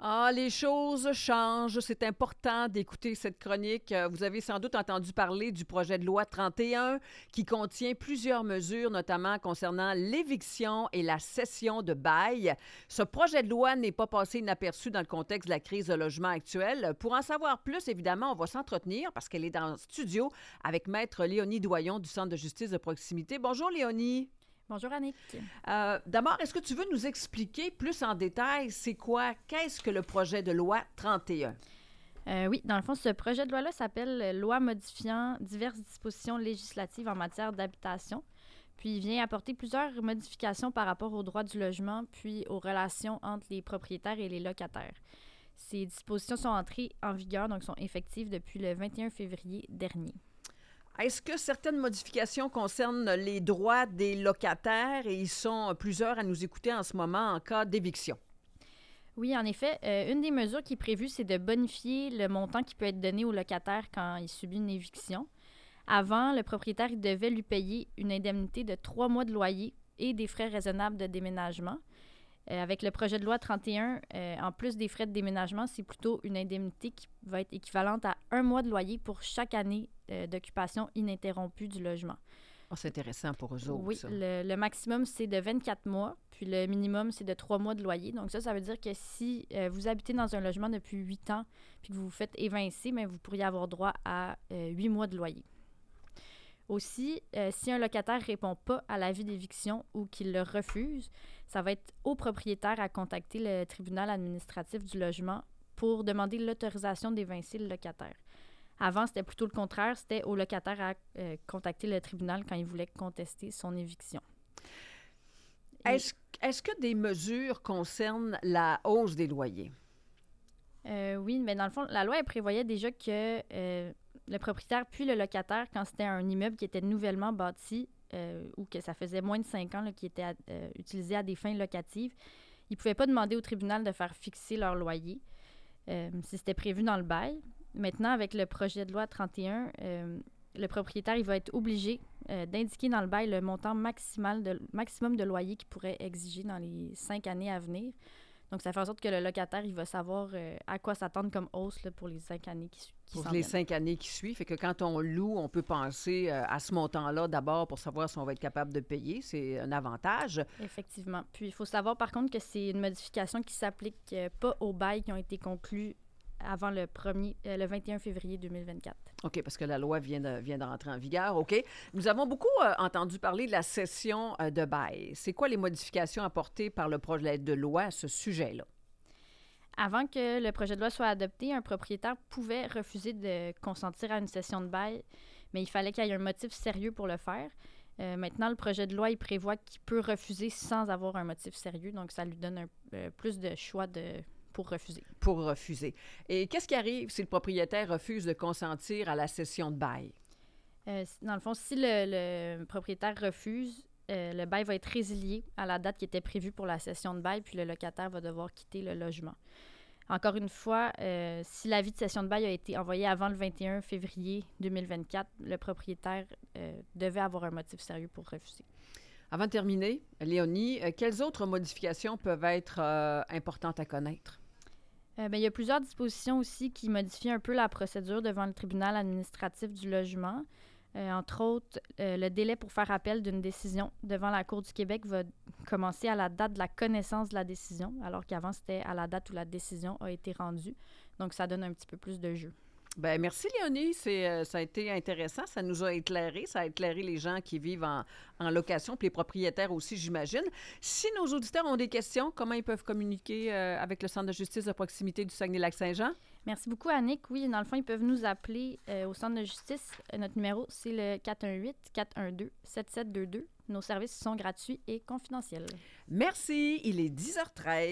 Ah, les choses changent. C'est important d'écouter cette chronique. Vous avez sans doute entendu parler du projet de loi 31 qui contient plusieurs mesures, notamment concernant l'éviction et la cession de bail. Ce projet de loi n'est pas passé inaperçu dans le contexte de la crise de logement actuelle. Pour en savoir plus, évidemment, on va s'entretenir parce qu'elle est dans le studio avec Maître Léonie Doyon du Centre de justice de proximité. Bonjour Léonie. Bonjour Annick. D'abord, est-ce que tu veux nous expliquer plus en détail qu'est-ce que le projet de loi 31? Oui, dans le fond, ce projet de loi-là s'appelle Loi modifiant diverses dispositions législatives en matière d'habitation. Puis il vient apporter plusieurs modifications par rapport au droit du logement, puis aux relations entre les propriétaires et les locataires. Ces dispositions sont entrées en vigueur, donc sont effectives depuis le 21 février dernier. Est-ce que certaines modifications concernent les droits des locataires et ils sont plusieurs à nous écouter en ce moment en cas d'éviction? Oui, en effet, une des mesures qui est prévue, c'est de bonifier le montant qui peut être donné au locataire quand il subit une éviction. Avant, le propriétaire il devait lui payer une indemnité de 3 mois de loyer et des frais raisonnables de déménagement. Avec le projet de loi 31, en plus des frais de déménagement, c'est plutôt une indemnité qui va être équivalente à 1 mois de loyer pour chaque année d'occupation ininterrompue du logement. Oh, c'est intéressant pour eux autres, Oui, ça. le maximum, c'est de 24 mois, puis le minimum, c'est de 3 mois de loyer. Donc ça veut dire que si vous habitez dans un logement depuis 8 ans puis que vous vous faites évincer, bien, vous pourriez avoir droit à 8 mois de loyer. Aussi, si un locataire ne répond pas à l'avis d'éviction ou qu'il le refuse, ça va être au propriétaire à contacter le tribunal administratif du logement pour demander l'autorisation d'évincer le locataire. Avant, c'était plutôt le contraire, c'était au locataire à contacter le tribunal quand il voulait contester son éviction. Est-ce que des mesures concernent la hausse des loyers? Oui, mais dans le fond, la loi elle prévoyait déjà que le propriétaire puis le locataire, quand c'était un immeuble qui était nouvellement bâti ou que ça faisait moins de 5 ans là, qui était utilisé à des fins locatives, ils ne pouvaient pas demander au tribunal de faire fixer leur loyer si c'était prévu dans le bail. Maintenant, avec le projet de loi 31, le propriétaire il va être obligé d'indiquer dans le bail le montant maximum de loyer qu'il pourrait exiger dans les 5 années à venir. Donc, ça fait en sorte que le locataire, il va savoir à quoi s'attendre comme hausse là, pour les 5 années qui s'en Pour les viennent. 5 années qui suivent. Fait que quand on loue, on peut penser à ce montant-là d'abord pour savoir si on va être capable de payer. C'est un avantage. Effectivement. Puis, il faut savoir, par contre, que c'est une modification qui ne s'applique pas aux bails qui ont été conclus avant le 21 février 2024. OK, parce que la loi vient de rentrer en vigueur. OK. Nous avons beaucoup entendu parler de la cession de bail. C'est quoi les modifications apportées par le projet de loi à ce sujet-là? Avant que le projet de loi soit adopté, un propriétaire pouvait refuser de consentir à une cession de bail, mais il fallait qu'il y ait un motif sérieux pour le faire. Maintenant, le projet de loi, il prévoit qu'il peut refuser sans avoir un motif sérieux, donc ça lui donne plus de choix pour refuser. Pour refuser. Et qu'est-ce qui arrive si le propriétaire refuse de consentir à la cession de bail? Dans le fond, si le propriétaire refuse, le bail va être résilié à la date qui était prévue pour la cession de bail, puis le locataire va devoir quitter le logement. Encore une fois, si l'avis de cession de bail a été envoyé avant le 21 février 2024, le propriétaire devait avoir un motif sérieux pour refuser. Avant de terminer, Léonie, quelles autres modifications peuvent être importantes à connaître? Il y a plusieurs dispositions aussi qui modifient un peu la procédure devant le tribunal administratif du logement. Entre autres, le délai pour faire appel d'une décision devant la Cour du Québec va commencer à la date de la connaissance de la décision, alors qu'avant, c'était à la date où la décision a été rendue. Donc, ça donne un petit peu plus de jeu. Bien, merci Léonie, ça a été intéressant, ça nous a éclairé, ça a éclairé les gens qui vivent en location, puis les propriétaires aussi, j'imagine. Si nos auditeurs ont des questions, comment ils peuvent communiquer avec le Centre de justice de proximité du Saguenay-Lac-Saint-Jean? Merci beaucoup, Annick. Oui, dans le fond, ils peuvent nous appeler au Centre de justice. Notre numéro, c'est le 418-412-7722. Nos services sont gratuits et confidentiels. Merci, il est 10h13.